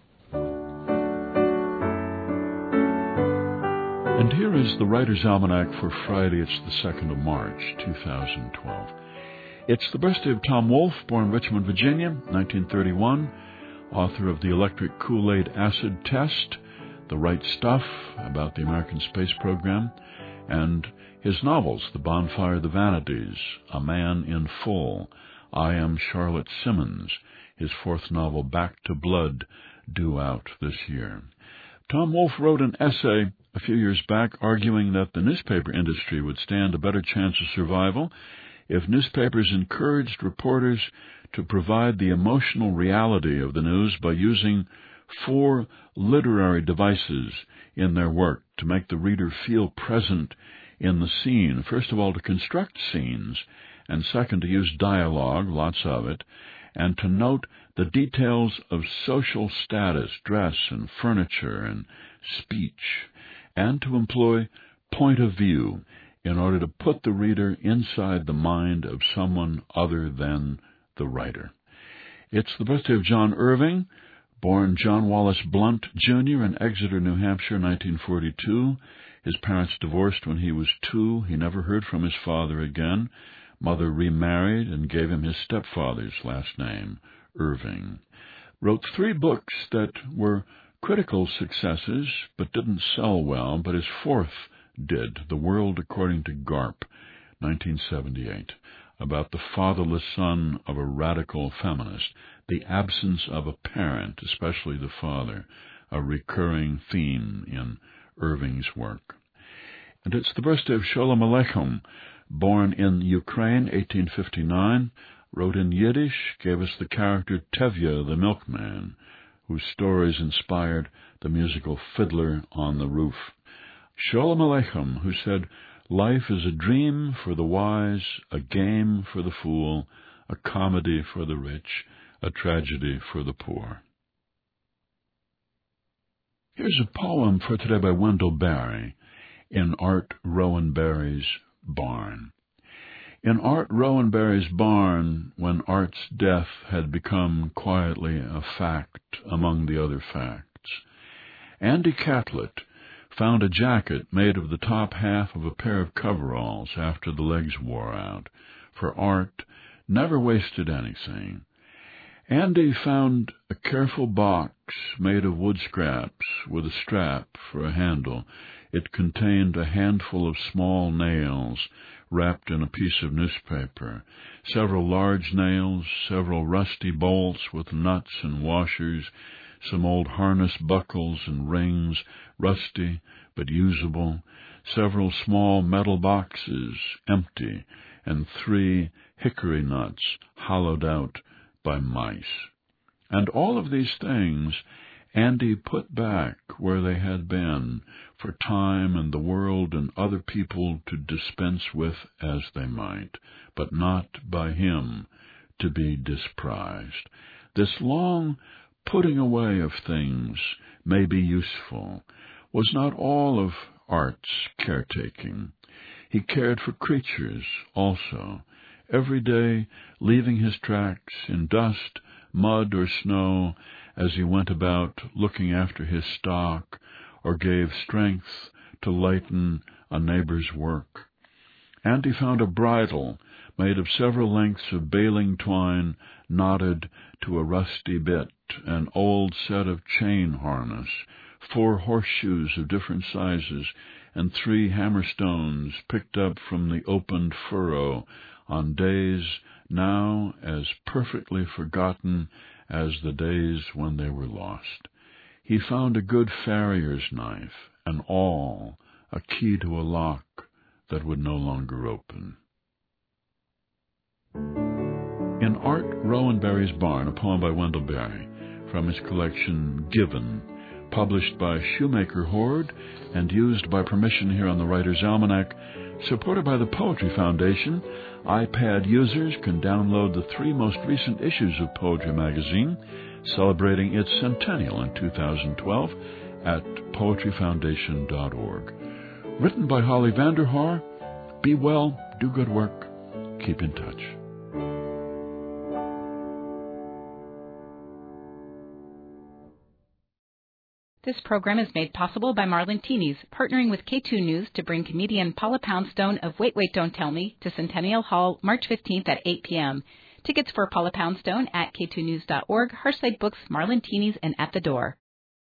And here is the Writer's Almanac for Friday. It's the 2nd of March, 2012. It's the birthday of Tom Wolfe, born Richmond, Virginia, 1931, author of The Electric Kool-Aid Acid Test, The Right Stuff, about the American space program, and his novels, The Bonfire, The Vanities, A Man in Full, I Am Charlotte Simmons, his 4th novel, Back to Blood, due out this year. Tom Wolfe wrote an essay a few years back arguing that the newspaper industry would stand a better chance of survival if newspapers encouraged reporters to provide the emotional reality of the news by using 4 literary devices in their work to make the reader feel present in the scene. First of all, to construct scenes, and second, to use dialogue, lots of it, and to note the details of social status, dress and furniture and speech, and to employ point of view in order to put the reader inside the mind of someone other than the writer. It's the birthday of John Irving, born John Wallace Blunt, Jr. in Exeter, New Hampshire, 1942. His parents divorced when he was 2. He never heard from his father again. Mother remarried and gave him his stepfather's last name, Irving. Wrote 3 books that were critical successes but didn't sell well, but his 4th did, The World According to Garp, 1978, about the fatherless son of a radical feminist, the absence of a parent, especially the father, a recurring theme in Irving's work. And it's the birthday of Sholem Aleichem, born in Ukraine, 1859, wrote in Yiddish, gave us the character Tevye the milkman, whose stories inspired the musical Fiddler on the Roof. Sholem Aleichem, who said, "Life is a dream for the wise, a game for the fool, a comedy for the rich, a tragedy for the poor." Here's a poem for today by Wendell Berry in Art Rowan-Berry's Barn. In Art Rowan-Berry's barn, when Art's death had become quietly a fact among the other facts, Andy Catlett found a jacket made of the top half of a pair of coveralls after the legs wore out, for Art never wasted anything. Andy found a careful box made of wood scraps with a strap for a handle. It contained a handful of small nails wrapped in a piece of newspaper, several large nails, several rusty bolts with nuts and washers, some old harness buckles and rings, rusty but usable, several small metal boxes empty, and 3 hickory nuts hollowed out by mice. And all of these things Andy put back where they had been, for time and the world and other people to dispense with as they might, but not by him to be disprized. This long putting away of things may be useful, was not all of Art's caretaking. He cared for creatures also, every day leaving his tracks in dust, mud, or snow as he went about looking after his stock or gave strength to lighten a neighbor's work. And he found a bridle made of several lengths of baling twine knotted to a rusty bit, an old set of chain harness, 4 horseshoes of different sizes, and 3 hammerstones picked up from the opened furrow on days now as perfectly forgotten as the days when they were lost. He found a good farrier's knife, an awl, a key to a lock that would no longer open. In Art Rowanberry's Barn, a poem by Wendell Berry, from his collection Given, published by Shoemaker Horde and used by permission here on the Writer's Almanac, supported by the Poetry Foundation. iPad users can download the 3 most recent issues of Poetry Magazine, celebrating its centennial in 2012, at poetryfoundation.org. Written by Holly Vanderhaar. Be well, do good work, keep in touch. This program is made possible by Marlin-Teenies, partnering with K2 News to bring comedian Paula Poundstone of Wait, Wait, Don't Tell Me to Centennial Hall March 15th at 8 p.m. Tickets for Paula Poundstone at k2news.org, Hearthside Books, Marlin-Teenies, and At the Door.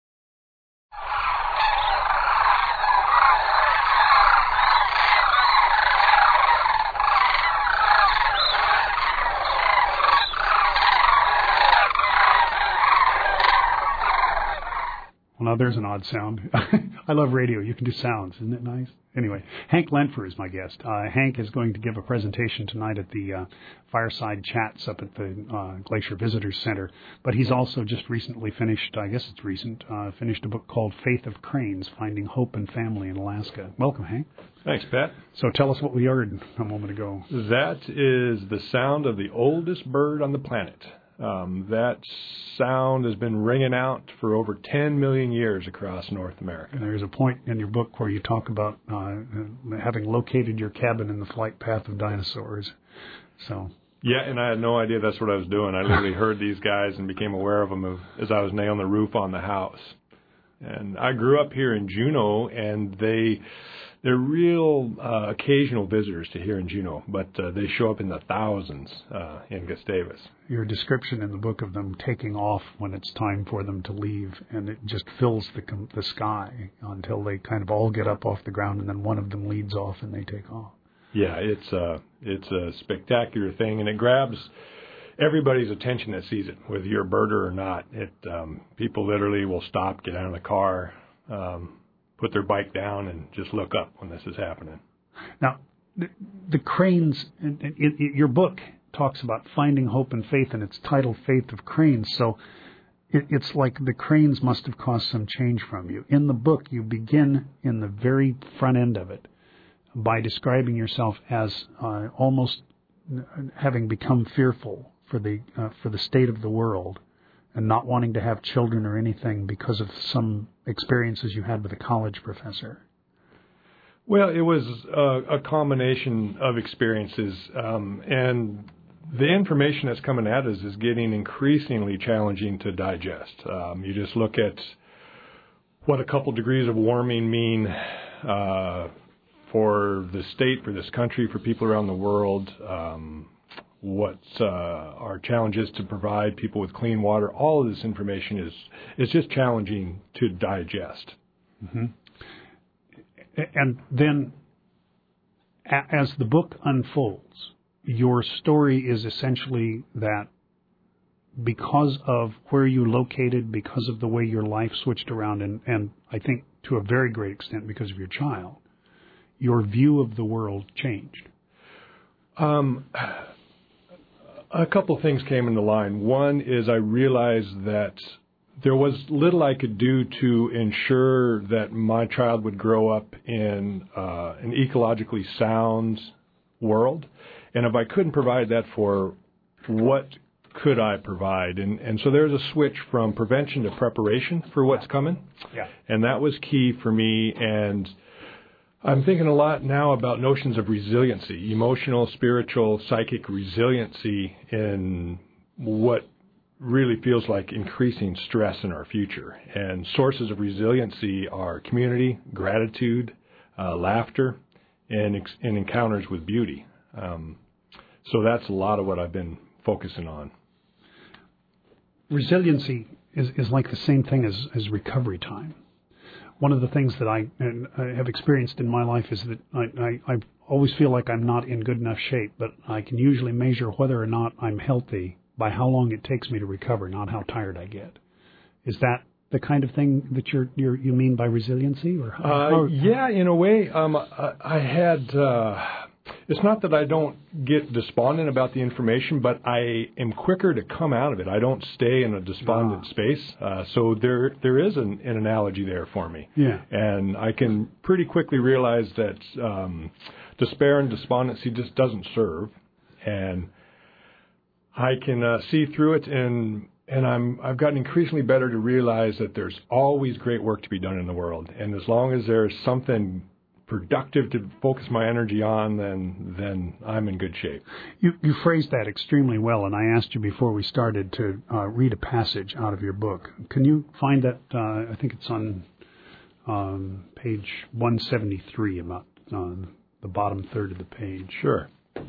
Well, now there's an odd sound. I love radio. You can do sounds. Isn't it nice? Anyway, Hank Lentfer is my guest. Hank is going to give a presentation tonight at the Fireside Chats up at the Glacier Visitors Center. But he's also just recently finished, I guess it's recent, finished a book called Faith of Cranes, Finding Hope and Family in Alaska. Welcome, Hank. Thanks, Pat. So tell us what we heard a moment ago. That is the sound of the oldest bird on the planet. That sound has been ringing out for over 10 million years across North America. And there's a point in your book where you talk about having located your cabin in the flight path of dinosaurs. So. Yeah, and I had no idea that's what I was doing. I literally heard these guys and became aware of them as I was nailing the roof on the house. And I grew up here in Juneau, and they're real occasional visitors to here in Juneau, but they show up in the thousands in Gustavus. Your description in the book of them taking off when it's time for them to leave, and it just fills the sky until they kind of all get up off the ground, and then one of them leads off and they take off. Yeah, it's a spectacular thing, and it grabs everybody's attention that sees it, whether you're a birder or not. People literally will stop, get out of the car, put their bike down, and just look up when this is happening. Now, the cranes, your book talks about finding hope and faith, and it's titled Faith of Cranes, so it's like the cranes must have caused some change from you. In the book, you begin in the very front end of it by describing yourself as almost having become fearful for the state of the world and not wanting to have children or anything because of some experiences you had with a college professor. Well, it was a combination of experiences, and the information that's coming at us is getting increasingly challenging to digest. You just look at what a couple degrees of warming mean for the state, for this country, for people around the world, what our challenges to provide people with clean water. All of this information is just challenging to digest. Mm-hmm. And then, as the book unfolds, your story is essentially that because of where you located, because of the way your life switched around, and I think to a very great extent because of your child, your view of the world changed? A couple things came into line. One is I realized that there was little I could do to ensure that my child would grow up in an ecologically sound world. And if I couldn't provide that for, what could I provide? And so there's a switch from prevention to preparation for what's coming. Yeah. And that was key for me. And I'm thinking a lot now about notions of resiliency, emotional, spiritual, psychic resiliency in what really feels like increasing stress in our future. And sources of resiliency are community, gratitude, laughter, and encounters with beauty. So that's a lot of what I've been focusing on. Resiliency is like the same thing as recovery time. One of the things that I have experienced in my life is that I always feel like I'm not in good enough shape, but I can usually measure whether or not I'm healthy by how long it takes me to recover, not how tired I get. Is that the kind of thing that you mean by resiliency? Or yeah, in a way. I had... it's not that I don't get despondent about the information, but I am quicker to come out of it. I don't stay in a despondent space. So there is an analogy there for me. Yeah. And I can pretty quickly realize that despair and despondency just doesn't serve. And I can see through it, and I've gotten increasingly better to realize that there's always great work to be done in the world. And as long as there's something productive to focus my energy on, then I'm in good shape. You phrased that extremely well, and I asked you before we started to read a passage out of your book. Can you find that? I think it's on page 173, about the bottom third of the page. Sure.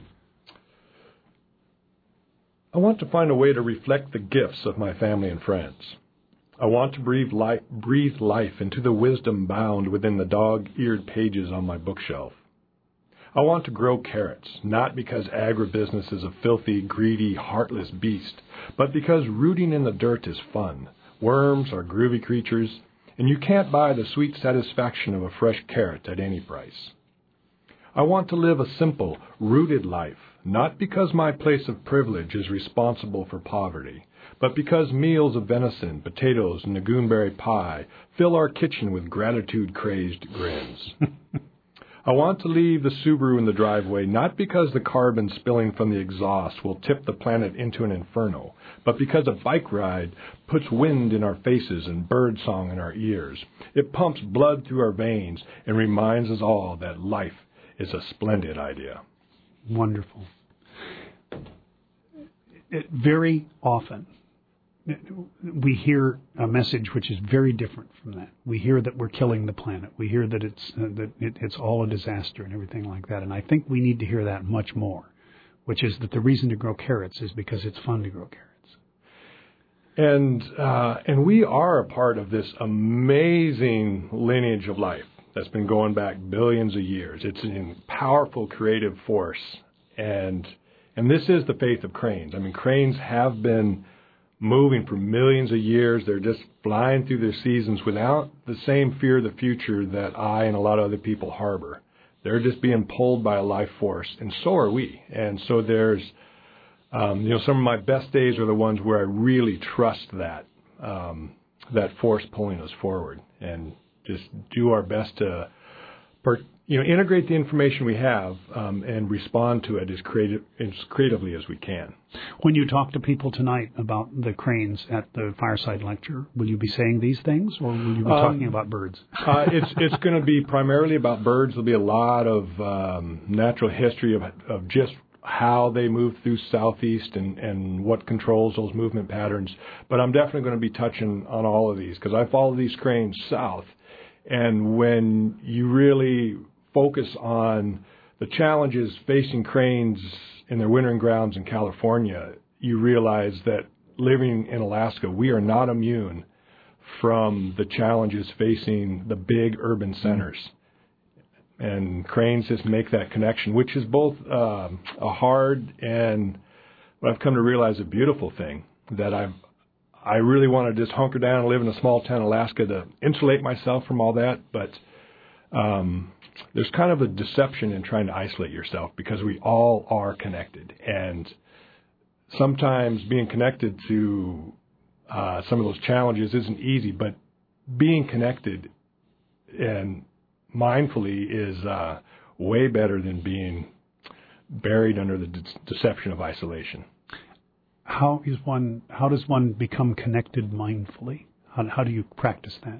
I want to find a way to reflect the gifts of my family and friends. I want to breathe life into the wisdom bound within the dog-eared pages on my bookshelf. I want to grow carrots, not because agribusiness is a filthy, greedy, heartless beast, but because rooting in the dirt is fun. Worms are groovy creatures, and you can't buy the sweet satisfaction of a fresh carrot at any price. I want to live a simple, rooted life, not because my place of privilege is responsible for poverty, but because meals of venison, potatoes, and legumeberry pie fill our kitchen with gratitude-crazed grins. I want to leave the Subaru in the driveway not because the carbon spilling from the exhaust will tip the planet into an inferno, but because a bike ride puts wind in our faces and birdsong in our ears. It pumps blood through our veins and reminds us all that life is a splendid idea. Wonderful. Very often, we hear a message which is very different from that. We hear that we're killing the planet. We hear that it's all a disaster and everything like that. And I think we need to hear that much more, which is that the reason to grow carrots is because it's fun to grow carrots. And we are a part of this amazing lineage of life that's been going back billions of years. It's a powerful creative force, and this is the faith of cranes. I mean, cranes have been moving for millions of years. They're just flying through their seasons without the same fear of the future that I and a lot of other people harbor. They're just being pulled by a life force, and so are we. And so there's, some of my best days are the ones where I really trust that force pulling us forward, and just do our best to, integrate the information we have and respond to it as creatively as we can. When you talk to people tonight about the cranes at the fireside lecture, will you be saying these things, or will you be talking about birds? It's going to be primarily about birds. There'll be a lot of natural history of just how they move through southeast and what controls those movement patterns. But I'm definitely going to be touching on all of these because I follow these cranes south. And when you really focus on the challenges facing cranes in their wintering grounds in California, you realize that living in Alaska, we are not immune from the challenges facing the big urban centers. And cranes just make that connection, which is both a hard and what I've come to realize a beautiful thing, that I really want to just hunker down and live in a small town in Alaska to insulate myself from all that, but there's kind of a deception in trying to isolate yourself because we all are connected. And sometimes being connected to some of those challenges isn't easy, but being connected and mindfully is way better than being buried under the deception of isolation. How does one become connected mindfully? How do you practice that?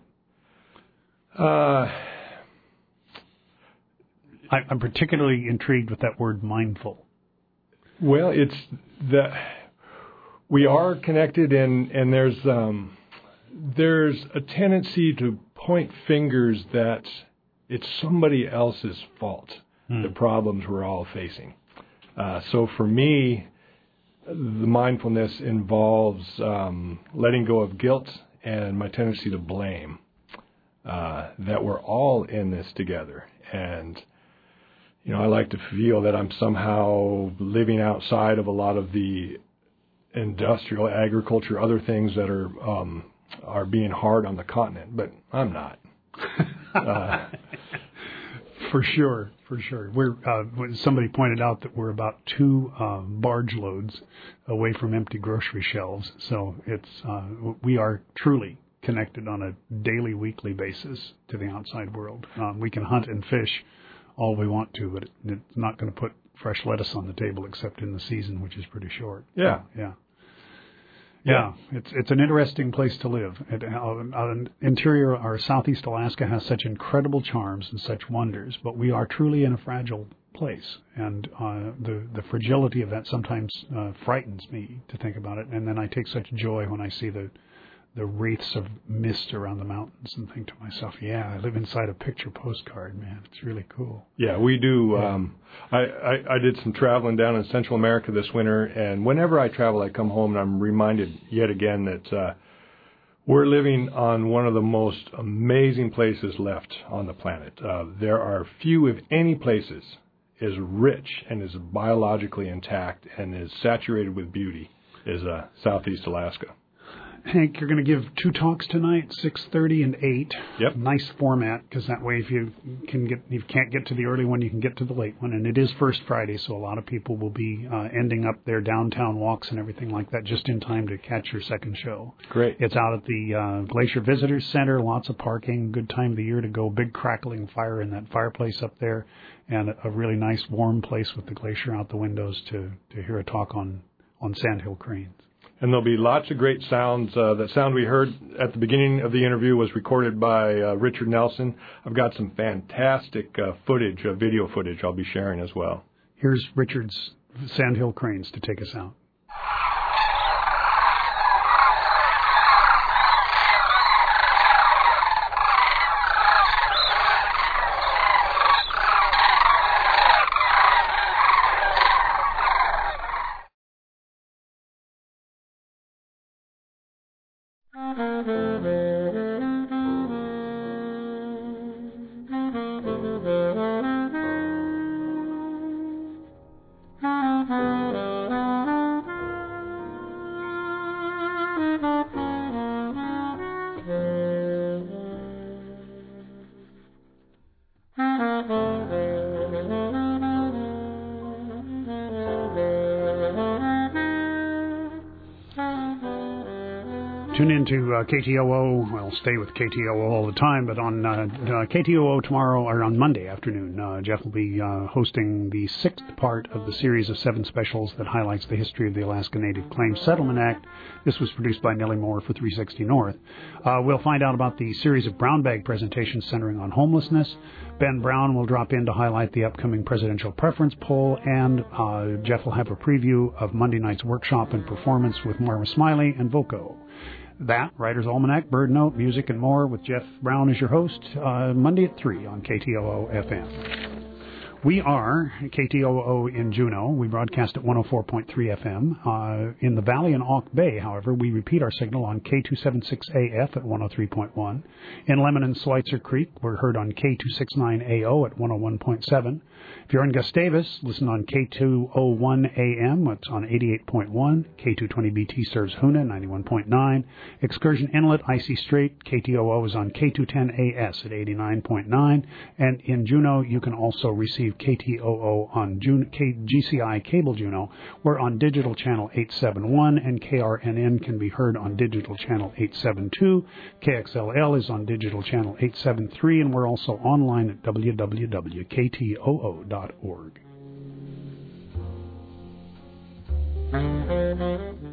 I'm particularly intrigued with that word mindful. Well, it's that we are connected, and there's a tendency to point fingers that it's somebody else's fault, the problems we're all facing. So for me, the mindfulness involves letting go of guilt and my tendency to blame, that we're all in this together. And, I like to feel that I'm somehow living outside of a lot of the industrial agriculture, other things that are being hard on the continent, but I'm not. For sure. We're somebody pointed out that we're about 2 barge loads away from empty grocery shelves. So it's we are truly connected on a daily, weekly basis to the outside world. We can hunt and fish all we want to, but it's not going to put fresh lettuce on the table except in the season, which is pretty short. Yeah. Yeah, it's an interesting place to live. Interior, our Southeast Alaska has such incredible charms and such wonders, but we are truly in a fragile place, and the fragility of that sometimes frightens me to think about it. And then I take such joy when I see the wreaths of mist around the mountains and think to myself, yeah, I live inside a picture postcard, man. It's really cool. Yeah, we do. I did some traveling down in Central America this winter, and whenever I travel, I come home and I'm reminded yet again that we're living on one of the most amazing places left on the planet. There are few, if any, places as rich and as biologically intact and as saturated with beauty as Southeast Alaska. Hank, you're going to give 2 talks tonight, 6:30 and 8. Yep. Nice format, because that way if you can't get to the early one, you can get to the late one. And it is First Friday, so a lot of people will be ending up their downtown walks and everything like that just in time to catch your second show. Great. It's out at the Glacier Visitors Center, lots of parking, good time of the year to go, big crackling fire in that fireplace up there, and a really nice warm place with the glacier out the windows to hear a talk on sandhill cranes. And there'll be lots of great sounds. That sound we heard at the beginning of the interview was recorded by Richard Nelson. I've got some fantastic video footage I'll be sharing as well. Here's Richard's Sandhill Cranes to take us out. Tune in to KTOO. Well, stay with KTOO all the time, but on KTOO tomorrow, or on Monday afternoon, Jeff will be hosting the 6th part of the series of 7 specials that highlights the history of the Alaska Native Claims Settlement Act. This was produced by Nellie Moore for 360 North. We'll find out about the series of brown bag presentations centering on homelessness. Ben Brown will drop in to highlight the upcoming presidential preference poll, and Jeff will have a preview of Monday night's workshop and performance with Marva Smiley and Voco. That, Writer's Almanac, Bird Note, music, and more with Jeff Brown as your host, Monday at 3 on KTOO FM. We are KTOO in Juneau. We broadcast at 104.3 FM. In the Valley and Auk Bay, however, we repeat our signal on K276AF at 103.1. In Lemon and Schweitzer Creek, we're heard on K269AO at 101.7. If you're in Gustavus, listen on K201 AM. It's on 88.1. K220BT serves Hoona, 91.9. Excursion Inlet, Icy Strait, KTOO is on K210AS at 89.9. And in Juneau, you can also receive KTOO on GCI Cable Juneau. We're on digital channel 871, and KRNN can be heard on digital channel 872. KXLL is on digital channel 873, and we're also online at www.ktoo.org.